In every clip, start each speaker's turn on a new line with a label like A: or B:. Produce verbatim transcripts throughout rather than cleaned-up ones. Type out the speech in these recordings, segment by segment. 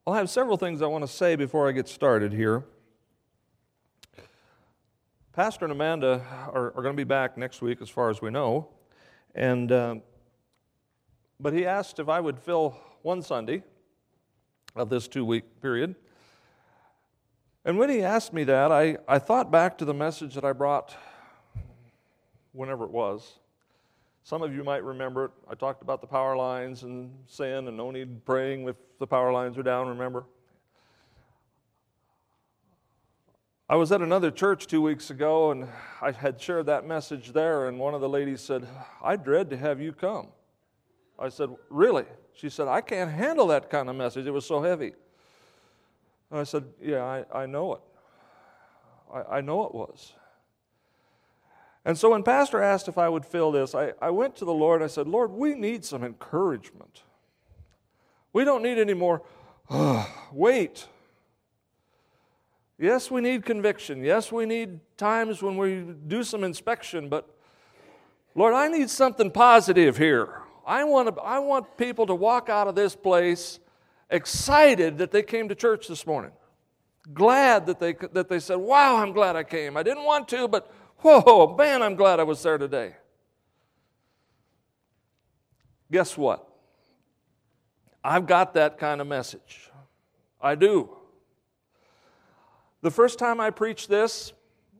A: Well, I have several things I want to say before I get started here. Pastor and Amanda are, are going to be back next week, as far as we know, and uh, but he asked if I would fill one Sunday of this two-week period. And when he asked me that, I, I thought back to the message that I brought whenever it was. Some of you might remember it. I talked about the power lines and sin and no need praying if the power lines are down, remember? I was at another church two weeks ago, and I had shared that message there, and one of the ladies said, "I dread to have you come." I said, "Really?" She said, "I can't handle that kind of message. It was so heavy." And I said, "Yeah, I, I know it. I, I know it was." And so when Pastor asked if I would fill this, I, I went to the Lord and I said, "Lord, we need some encouragement. We don't need any more, uh, wait. Yes, we need conviction. Yes, we need times when we do some inspection, but Lord, I need something positive here. I want to, I want people to walk out of this place excited that they came to church this morning. Glad that they that they said, 'Wow, I'm glad I came. I didn't want to, but whoa, man, I'm glad I was there today.'" Guess what? I've got that kind of message. I do. The first time I preached this,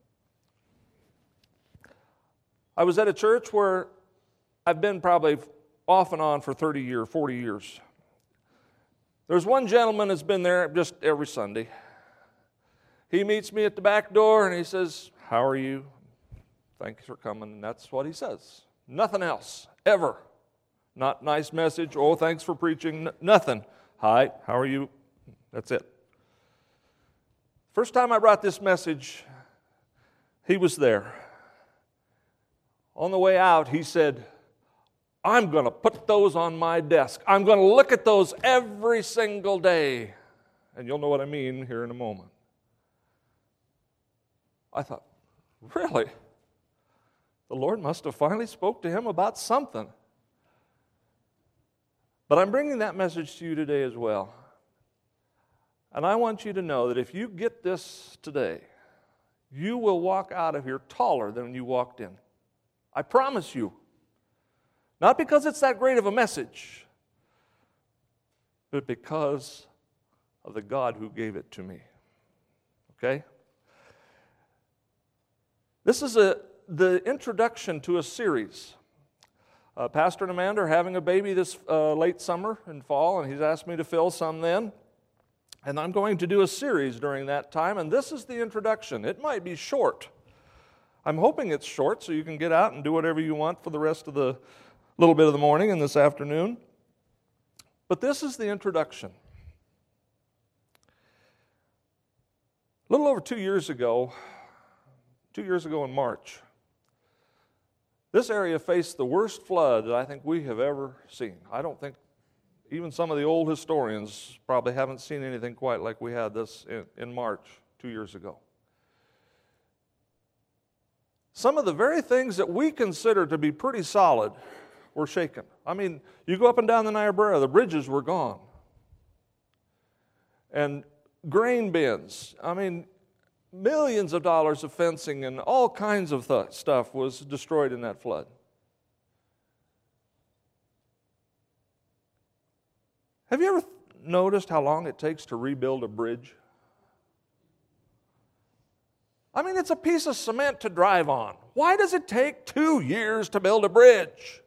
A: I was at a church where I've been probably off and on for thirty years, forty years. There's one gentleman that's been there just every Sunday. He meets me at the back door and he says, "How are you? Thanks for coming." And that's what he says. Nothing else, ever. Not nice message, "Oh, thanks for preaching," N- nothing. "Hi, how are you?" That's it. First time I brought this message, he was there. On the way out, he said, "I'm going to put those on my desk. I'm going to look at those every single day." And you'll know what I mean here in a moment. I thought, really? The Lord must have finally spoke to him about something. But I'm bringing that message to you today as well. And I want you to know that if you get this today, you will walk out of here taller than you walked in. I promise you. Not because it's that great of a message, but because of the God who gave it to me. Okay? This is a the introduction to a series. Uh, Pastor and Amanda are having a baby this uh, late summer and fall, and he's asked me to fill some then. And I'm going to do a series during that time, and this is the introduction. It might be short. I'm hoping it's short so you can get out and do whatever you want for the rest of the little bit of the morning and this afternoon. But this is the introduction. A little over two years ago, two years ago in March, this area faced the worst flood that I think we have ever seen. I don't think even some of the old historians probably haven't seen anything quite like we had this in, in March two years ago. Some of the very things that we consider to be pretty solid were shaken. I mean, you go up and down the Niobrara, the bridges were gone. And grain bins, I mean, millions of dollars of fencing and all kinds of th- stuff was destroyed in that flood. Have you ever noticed how long it takes to rebuild a bridge? I mean, it's a piece of cement to drive on. Why does it take two years to build a bridge?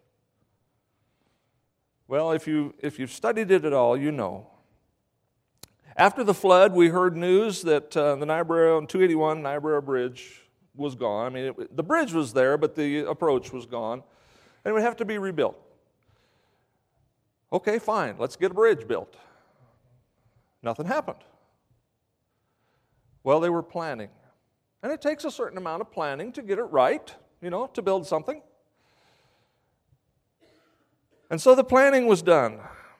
A: Well, if you, if you've studied it at all, you know. After the flood, we heard news that uh, the Niobrara on two eighty-one Niobrara Bridge was gone. I mean, it, the bridge was there, but the approach was gone, and it would have to be rebuilt. Okay, fine, let's get a bridge built. Nothing happened. Well, they were planning. And it takes a certain amount of planning to get it right, you know, to build something. And so the planning was done.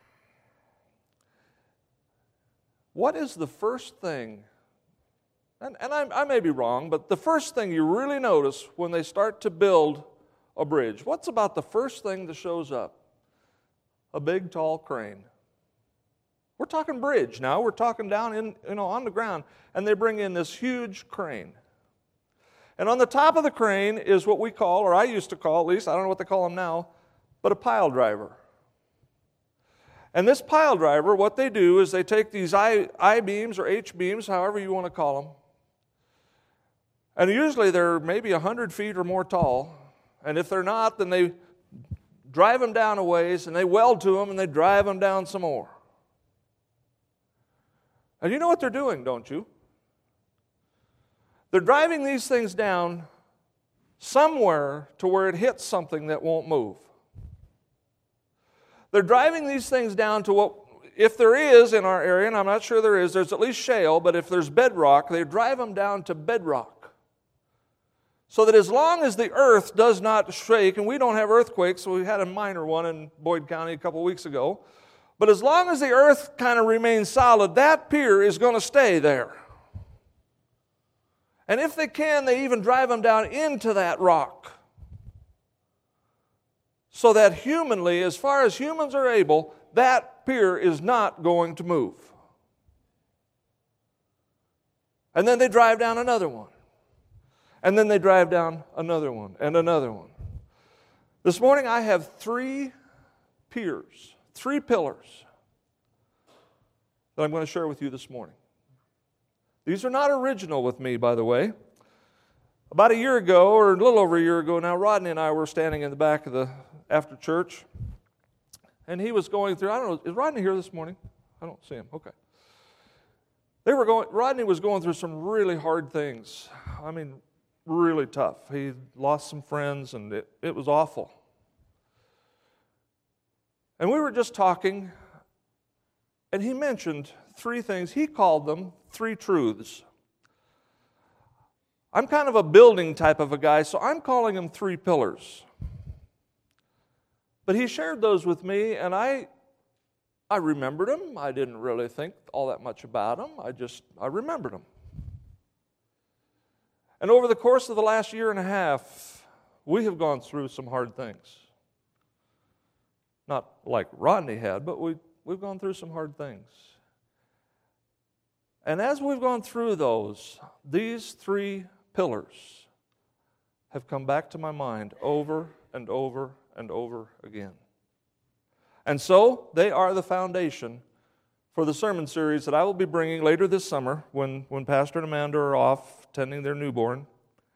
A: What is the first thing, and, and I, I may be wrong, but the first thing you really notice when they start to build a bridge, what's about the first thing that shows up? A big, tall crane. We're talking bridge now. We're talking down in, you know, on the ground. And they bring in this huge crane. And on the top of the crane is what we call, or I used to call at least, I don't know what they call them now, but a pile driver. And this pile driver, what they do is they take these I, I-beams or H-beams, however you want to call them, and usually they're maybe one hundred feet or more tall. And if they're not, then they drive them down a ways, and they weld to them, and they drive them down some more. And you know what they're doing, don't you? They're driving these things down somewhere to where it hits something that won't move. They're driving these things down to what, if there is in our area, and I'm not sure there is, there's at least shale, but if there's bedrock, they drive them down to bedrock. So that as long as the earth does not shake, and we don't have earthquakes, so we had a minor one in Boyd County a couple of weeks ago, but as long as the earth kind of remains solid, that pier is going to stay there. And if they can, they even drive them down into that rock. So that humanly, as far as humans are able, that pier is not going to move. And then they drive down another one. And then they drive down another one and another one. This morning I have three piers, three pillars that I'm going to share with you this morning. These are not original with me, by the way. About a year ago, or a little over a year ago now, Rodney and I were standing in the back of the after church, and he was going through, I don't know, is Rodney here this morning? I don't see him. Okay. They were going, Rodney was going through some really hard things. I mean, really tough. He lost some friends, and it, it was awful. And we were just talking, and he mentioned three things. He called them three truths. I'm kind of a building type of a guy, so I'm calling them three pillars. But he shared those with me, and I I remembered them. I didn't really think all that much about them. I just, I remembered them. And over the course of the last year and a half, we have gone through some hard things. Not like Rodney had, but we, we've gone through some hard things. And as we've gone through those, these three pillars have come back to my mind over and over and over again. And so they are the foundation for the sermon series that I will be bringing later this summer when, when Pastor and Amanda are off tending their newborn.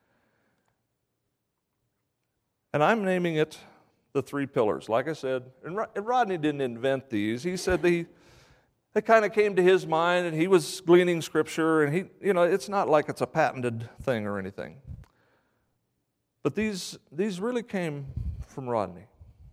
A: And I'm naming it the three pillars. Like I said, and Rodney didn't invent these. He said he, they kind of came to his mind, and he was gleaning Scripture, and he, you know, it's not like it's a patented thing or anything. But these, these really came from Rodney.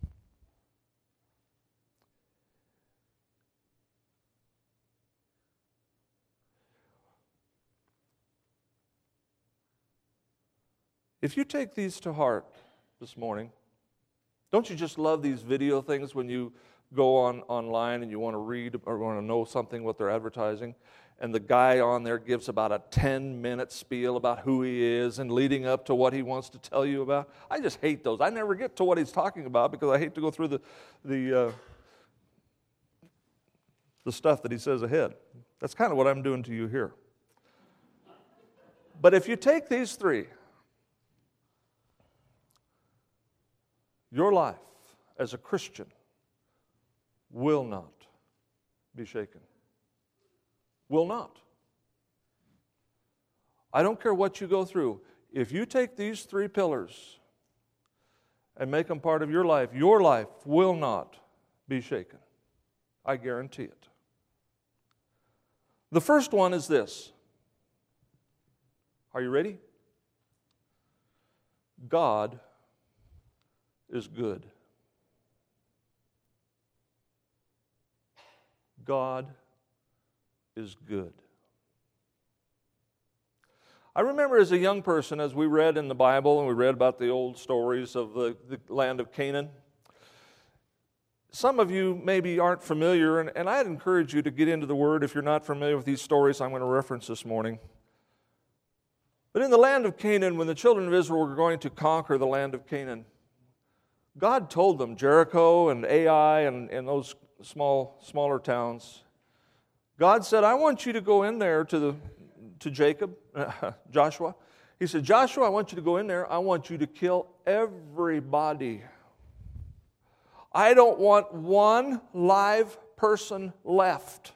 A: If you take these to heart this morning, don't you just love these video things when you go on online and you want to read or want to know something, what they're advertising, and the guy on there gives about a ten-minute spiel about who he is and leading up to what he wants to tell you about? I just hate those. I never get to what he's talking about because I hate to go through the the uh, the stuff that he says ahead. That's kind of what I'm doing to you here. But if you take these three, your life as a Christian will not be shaken. Will not. I don't care what you go through. If you take these three pillars and make them part of your life, your life will not be shaken. I guarantee it. The first one is this. Are you ready? God is good. God is good. I remember as a young person, as we read in the Bible and we read about the old stories of the, the land of Canaan, some of you maybe aren't familiar, and, and I'd encourage you to get into the Word if you're not familiar with these stories I'm going to reference this morning. But in the land of Canaan, when the children of Israel were going to conquer the land of Canaan, God told them, Jericho and Ai and, and those small, smaller towns, God said, I want you to go in there to the to Jacob, uh, Joshua. He said, Joshua, I want you to go in there. I want you to kill everybody. I don't want one live person left.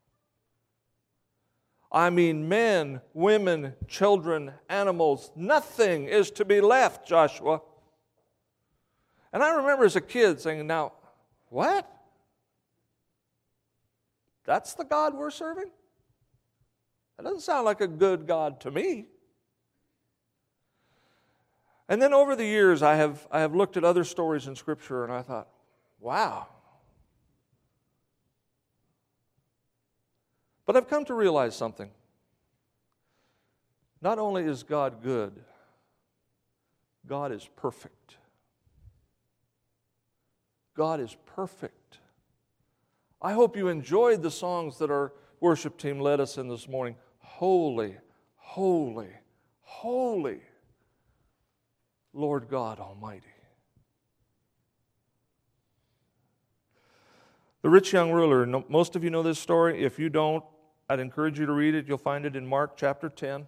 A: I mean men, women, children, animals. Nothing is to be left, Joshua. And I remember as a kid saying, now, what? That's the God we're serving? That doesn't sound like a good God to me. And then over the years, I have, I have looked at other stories in Scripture, and I thought, wow. But I've come to realize something. Not only is God good, God is perfect. God is perfect. I hope you enjoyed the songs that our worship team led us in this morning. Holy, holy, holy, Lord God Almighty. The rich young ruler, most of you know this story. If you don't, I'd encourage you to read it. You'll find it in Mark chapter ten.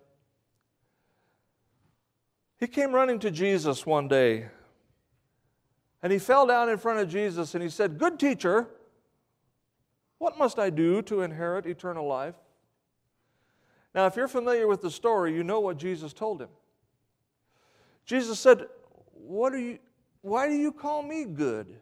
A: He came running to Jesus one day, and he fell down in front of Jesus, and he said, "Good teacher, what must I do to inherit eternal life?" Now, if you're familiar with the story, you know what Jesus told him. Jesus said, "What are you, why do you call me good?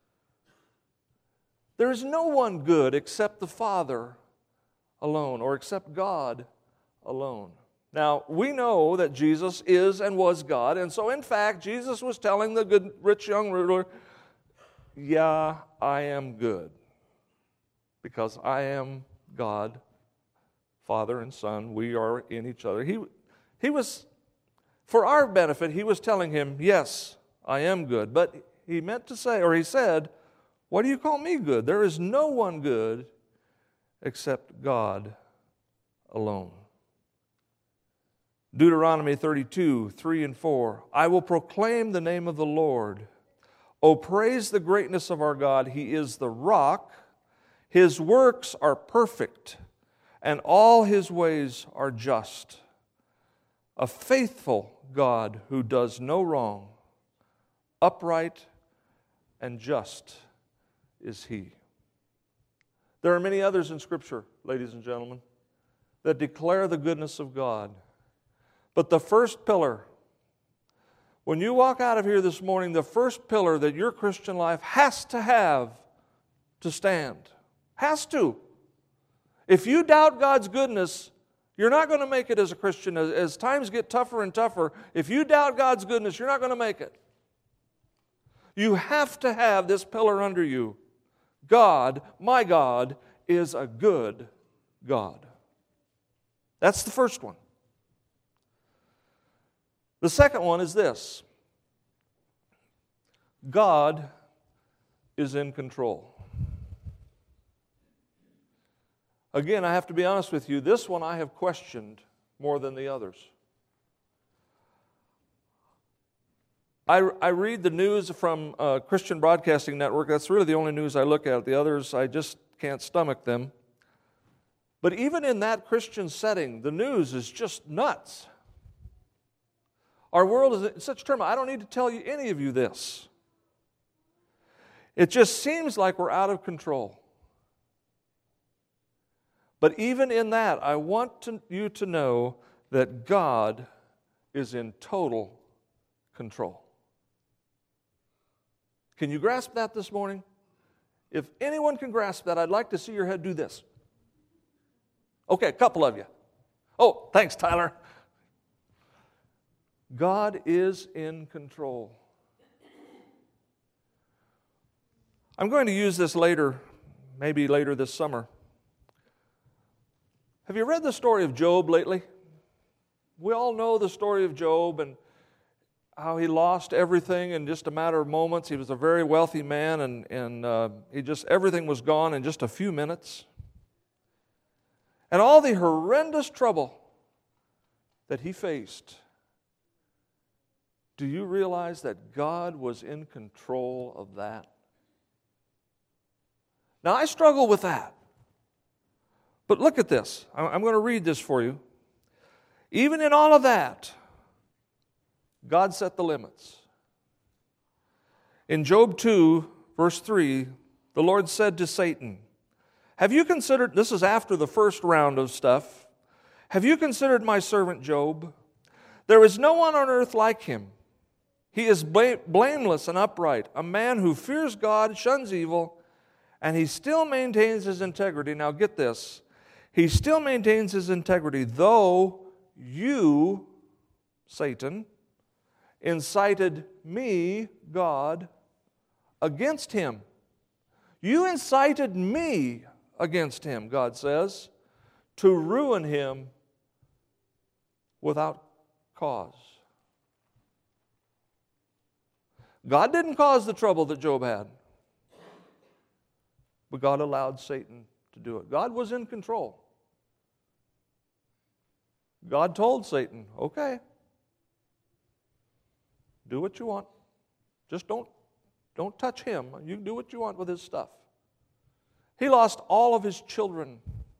A: There is no one good except the Father alone, or except God alone." Now, we know that Jesus is and was God, and so in fact, Jesus was telling the good, rich young ruler, yeah, I am good, because I am God, Father and Son. We are in each other. He, he was, for our benefit, he was telling him, yes, I am good, but he meant to say, or he said, what do you call me good? There is no one good except God alone. Deuteronomy thirty-two, three and four. I will proclaim the name of the Lord. O praise the greatness of our God. He is the rock. His works are perfect, and all His ways are just. A faithful God who does no wrong. Upright and just is He. There are many others in Scripture, ladies and gentlemen, that declare the goodness of God. But the first pillar, when you walk out of here this morning, the first pillar that your Christian life has to have to stand, has to. If you doubt God's goodness, you're not going to make it as a Christian. As, as times get tougher and tougher, if you doubt God's goodness, you're not going to make it. You have to have this pillar under you. God, my God, is a good God. That's the first one. The second one is this: God is in control. Again, I have to be honest with you, this one I have questioned more than the others. I, I read the news from uh, Christian Broadcasting Network. That's really the only news I look at. The others, I just can't stomach them. But even in that Christian setting, the news is just nuts. Our world is in such turmoil. I don't need to tell you any of you this. It just seems like we're out of control. But even in that, I want to, you to know that God is in total control. Can you grasp that this morning? If anyone can grasp that, I'd like to see your head do this. Okay, a couple of you. Oh, thanks, Tyler. God is in control. I'm going to use this later, maybe later this summer. Have you read the story of Job lately? We all know the story of Job and how he lost everything in just a matter of moments. He was a very wealthy man, and, and uh, he just everything was gone in just a few minutes. And all the horrendous trouble that he faced. Do you realize that God was in control of that? Now, I struggle with that. But look at this. I'm going to read this for you. Even in all of that, God set the limits. In Job two, verse three, the Lord said to Satan, have you considered, this is after the first round of stuff, have you considered my servant Job? There is no one on earth like him. He is blameless and upright, a man who fears God, shuns evil, and he still maintains his integrity. Now get this. He still maintains his integrity, though you, Satan, incited me, God, against him. You incited me against him, God says, to ruin him without cause. God didn't cause the trouble that Job had, but God allowed Satan to do it. God was in control. God told Satan, okay, do what you want. Just don't, don't touch him. You do what you want with his stuff. He lost all of his children.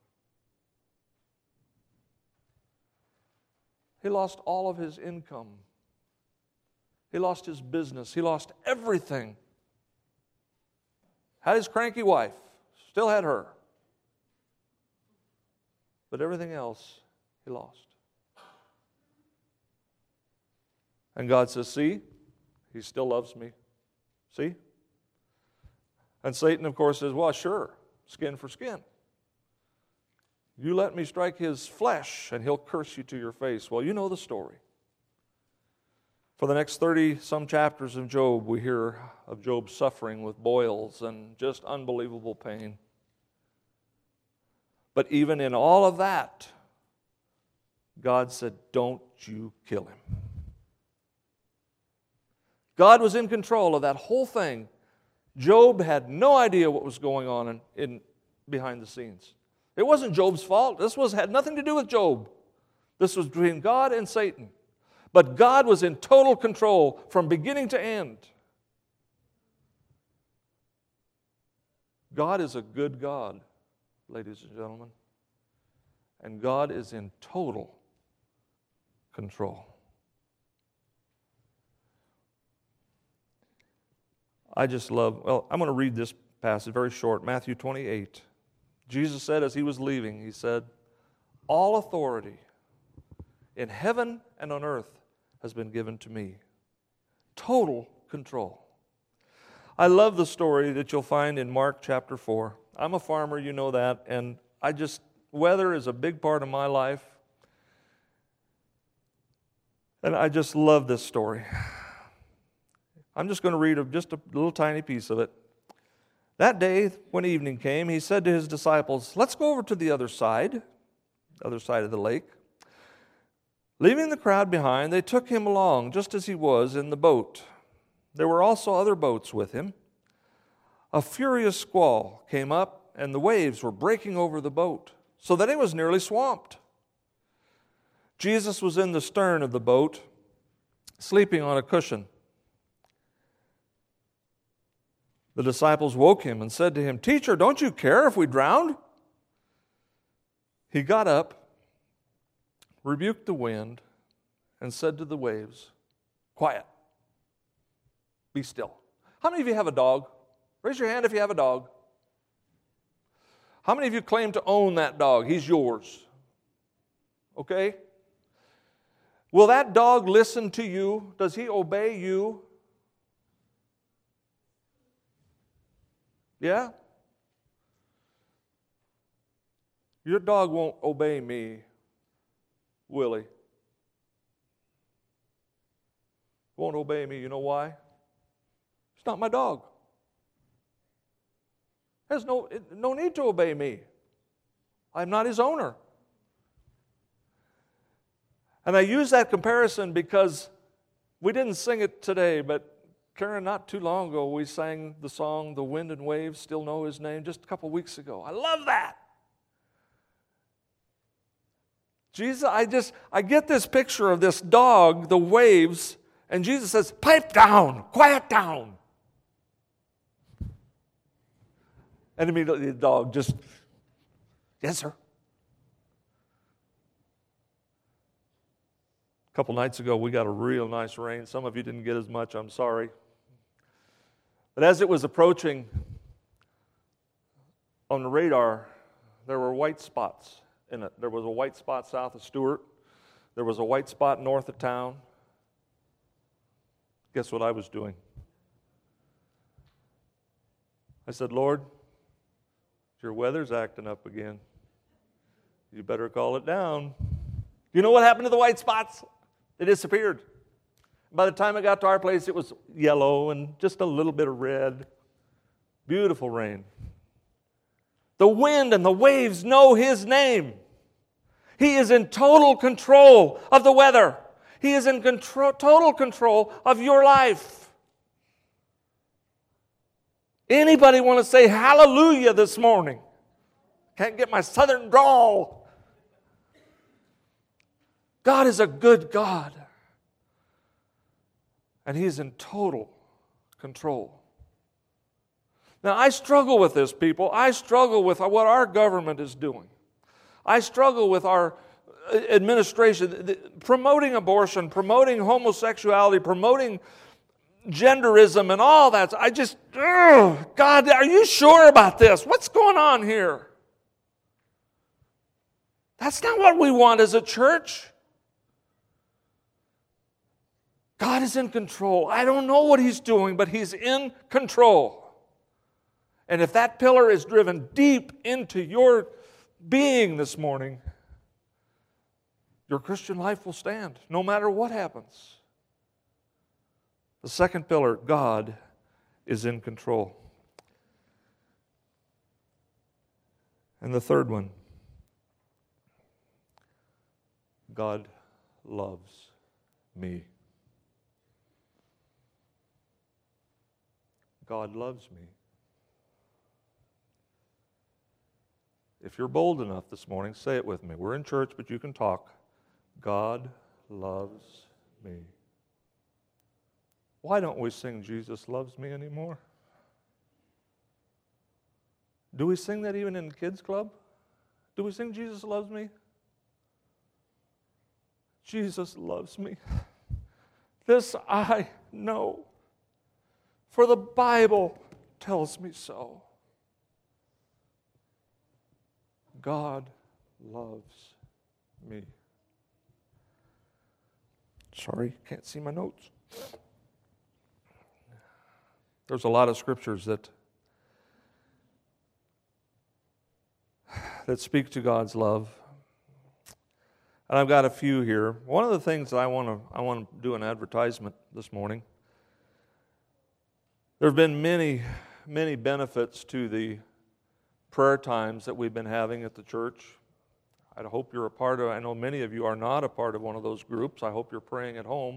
A: He lost all of his income. He lost his business. He lost everything. Had his cranky wife. Still had her. But everything else he lost. And God says, see, he still loves me. See? And Satan, of course, says, well, sure, skin for skin. You let me strike his flesh, and he'll curse you to your face. Well, you know the story. For the next thirty-some chapters of Job, we hear of Job suffering with boils and just unbelievable pain. But even in all of that, God said, don't you kill him. God was in control of that whole thing. Job had no idea what was going on in, in behind the scenes. It wasn't Job's fault. This was had nothing to do with Job. This was between God and Satan. But God was in total control from beginning to end. God is a good God, ladies and gentlemen. And God is in total control. I just love, well, I'm going to read this passage, very short, Matthew twenty-eight. Jesus said as he was leaving, he said, all authority in heaven and on earth has been given to me. Total control. I love the story that you'll find in Mark chapter four. I'm a farmer, you know that, and I just, weather is a big part of my life. And I just love this story. I'm just going to read just a little tiny piece of it. That day, when evening came, he said to his disciples, let's go over to the other side, the other side of the lake. Leaving the crowd behind, they took him along just as he was in the boat. There were also other boats with him. A furious squall came up, and the waves were breaking over the boat, so that it was nearly swamped. Jesus was in the stern of the boat, sleeping on a cushion. The disciples woke him and said to him, Teacher, don't you care if we drown? He got up, rebuked the wind, and said to the waves, Quiet, be still. How many of you have a dog? Raise your hand if you have a dog. How many of you claim to own that dog? He's yours. Okay? Will that dog listen to you? Does he obey you? Yeah? Your dog won't obey me, will he? Won't obey me. You know why? It's not my dog. There's no, no need to obey me. I'm not his owner. And I use that comparison because we didn't sing it today, but Karen, not too long ago, we sang the song, The Wind and Waves Still Know His Name, just a couple weeks ago. I love that. Jesus, I just, I get this picture of this dog, the waves, and Jesus says, pipe down, quiet down. And immediately the dog just, yes, sir. A couple nights ago, we got a real nice rain. Some of you didn't get as much. I'm sorry. But as it was approaching on the radar, there were white spots in it. There was a white spot south of Stewart. There was a white spot north of town. Guess what I was doing? I said, Lord, your weather's acting up again. You better call it down. You know what happened to the white spots? They disappeared. By the time it got to our place, it was yellow and just a little bit of red. Beautiful rain. The wind and the waves know His name. He is in total control of the weather. He is in control, total control of your life. Anybody want to say hallelujah this morning? Can't get my southern drawl. God is a good God. And He's in total control. Now, I struggle with this, people. I struggle with what our government is doing. I struggle with our administration promoting abortion, promoting homosexuality, promoting genderism and all that. I just, ugh, God, are you sure about this? What's going on here? That's not what we want as a church. God is in control. I don't know what He's doing, but He's in control. And if that pillar is driven deep into your being this morning, your Christian life will stand, no matter what happens. The second pillar, God is in control. And the third one, God loves me. God loves me. If you're bold enough this morning, say it with me. We're in church, but you can talk. God loves me. Why don't we sing Jesus loves me anymore? Do we sing that even in the kids' club? Do we sing Jesus loves me? Jesus loves me. This I know, for the Bible tells me so. God loves me. Sorry, can't see my notes. There's a lot of scriptures that that speak to God's love. And I've got a few here. One of the things that I want to I want to do an advertisement this morning. There have been many, many benefits to the prayer times that we've been having at the church. I hope you're a part of, I know many of you are not a part of one of those groups. I hope you're praying at home.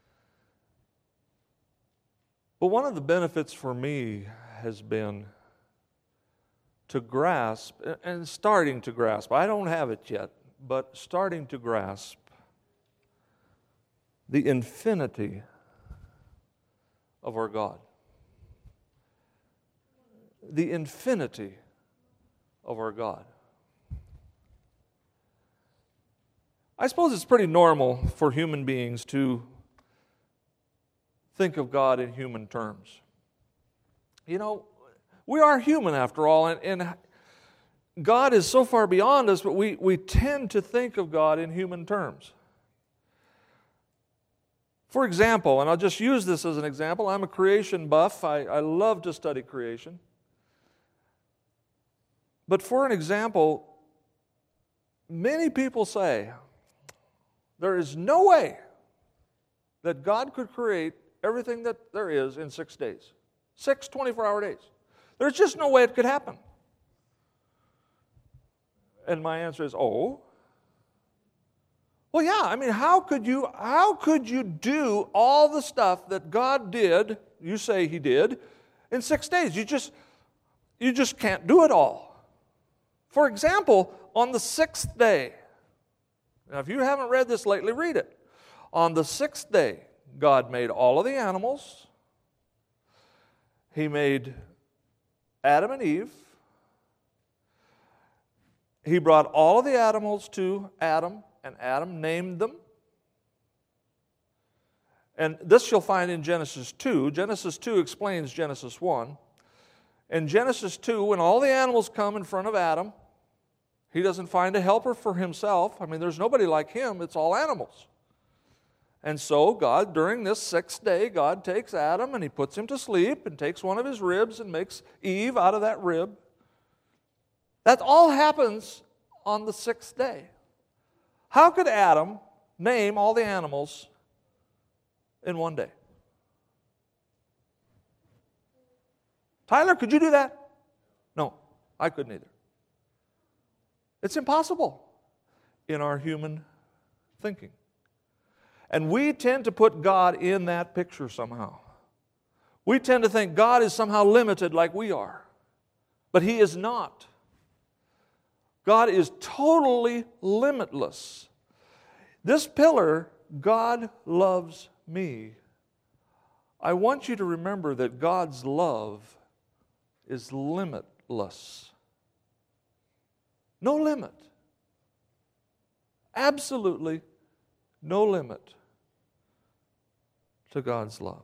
A: But one of the benefits for me has been to grasp, and starting to grasp, I don't have it yet, but starting to grasp the infinity of our God. The infinity of our God. I suppose it's pretty normal for human beings to think of God in human terms. You know, we are human after all, and, and God is so far beyond us, but we, we tend to think of God in human terms. For example, and I'll just use this as an example, I'm a creation buff. I, I love to study creation. But for an example, many people say there is no way that God could create everything that there is in six days. Six twenty-four hour days. There's just no way it could happen. And my answer is, oh. Well, yeah, I mean, how could you, how could you do all the stuff that God did, you say He did, in six days? You just, you just can't do it all. For example, on the sixth day, now if you haven't read this lately, read it. On the sixth day, God made all of the animals. He made Adam and Eve. He brought all of the animals to Adam, and Adam named them. And this you'll find in Genesis two. Genesis two explains Genesis one. In Genesis two, when all the animals come in front of Adam, he doesn't find a helper for himself. I mean, there's nobody like him. It's all animals. And so God, during this sixth day, God takes Adam and he puts him to sleep and takes one of his ribs and makes Eve out of that rib. That all happens on the sixth day. How could Adam name all the animals in one day? Tyler, could you do that? No, I couldn't either. It's impossible in our human thinking. And we tend to put God in that picture somehow. We tend to think God is somehow limited like we are. But He is not. God is totally limitless. This pillar, God loves me. I want you to remember that God's love is limitless. No limit. Absolutely no limit to God's love.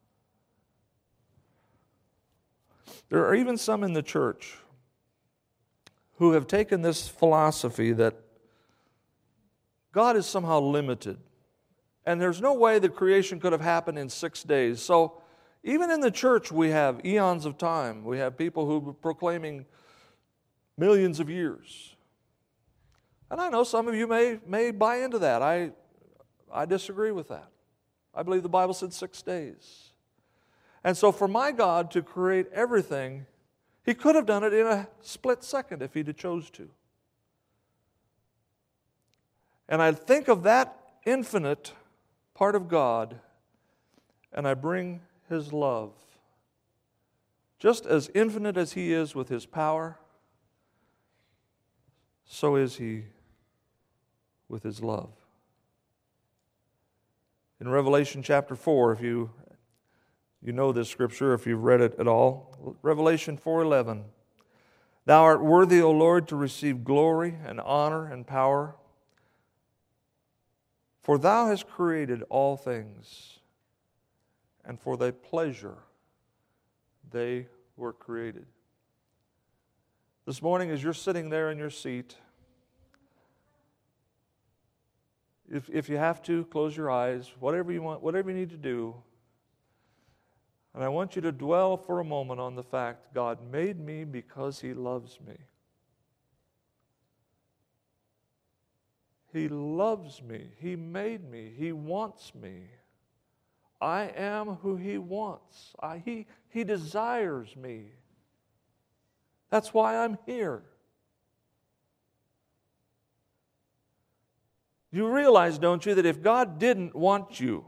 A: There are even some in the church who have taken this philosophy that God is somehow limited. And there's no way that creation could have happened in six days. So even in the church we have eons of time. We have people who are proclaiming millions of years. And I know some of you may, may buy into that. I, I disagree with that. I believe the Bible said six days. And so for my God to create everything, He could have done it in a split second if He'd have chose to. And I think of that infinite part of God, and I bring His love. Just as infinite as He is with His power, so is He with His love. In Revelation chapter four, if you you know this scripture, if you've read it at all, Revelation four eleven, Thou art worthy, O Lord, to receive glory and honor and power, for Thou hast created all things, and for Thy pleasure they were created. This morning, as you're sitting there in your seat, if, if you have to, close your eyes, whatever you want, whatever you need to do. And I want you to dwell for a moment on the fact God made me because He loves me. He loves me. He made me. He wants me. I am who He wants. I, he, he desires me. That's why I'm here. You realize, don't you, that if God didn't want you,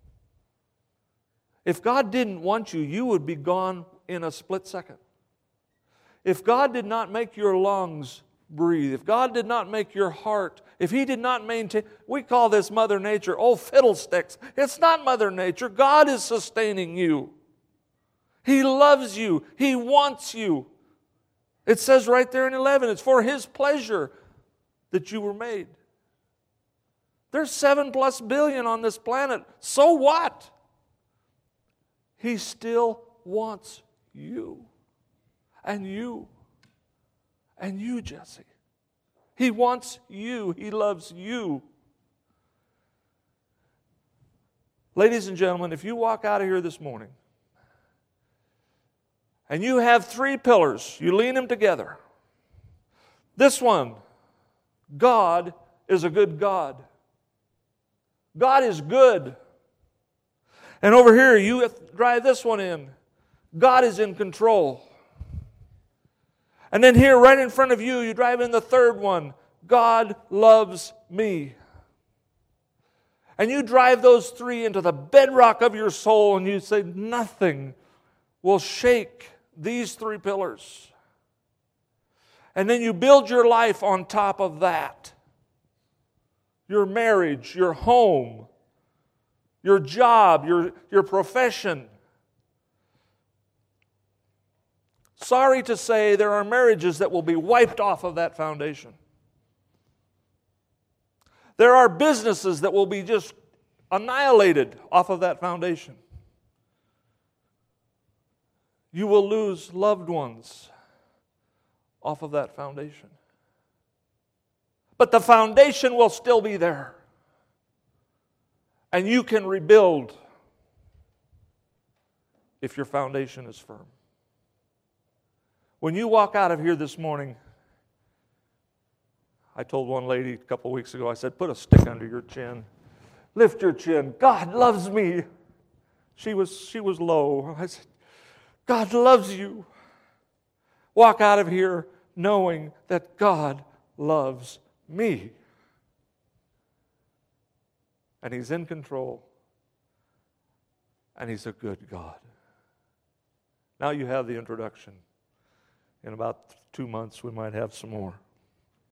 A: if God didn't want you, you would be gone in a split second. If God did not make your lungs breathe, if God did not make your heart, if He did not maintain, we call this Mother Nature, oh fiddlesticks. It's not Mother Nature. God is sustaining you. He loves you. He wants you. It says right there in eleven, it's for His pleasure that you were made. There's seven plus billion on this planet. So what? He still wants you. And you. And you, Jesse. He wants you. He loves you. Ladies and gentlemen, if you walk out of here this morning and you have three pillars, you lean them together. This one, God is a good God. God is good. And over here, you drive this one in. God is in control. And then here, right in front of you, you drive in the third one. God loves me. And you drive those three into the bedrock of your soul, and you say, nothing will shake these three pillars. And then you build your life on top of that. Your marriage, your home, your job, your, your profession. Sorry to say, there are marriages that will be wiped off of that foundation. There are businesses that will be just annihilated off of that foundation. You will lose loved ones off of that foundation. But the foundation will still be there. And you can rebuild if your foundation is firm. When you walk out of here this morning, I told one lady a couple weeks ago, I said, put a stick under your chin. Lift your chin. God loves me. She was, she was low. I said, God loves you. Walk out of here knowing that God loves me. And He's in control. And He's a good God. Now you have the introduction. In about two months, we might have some more.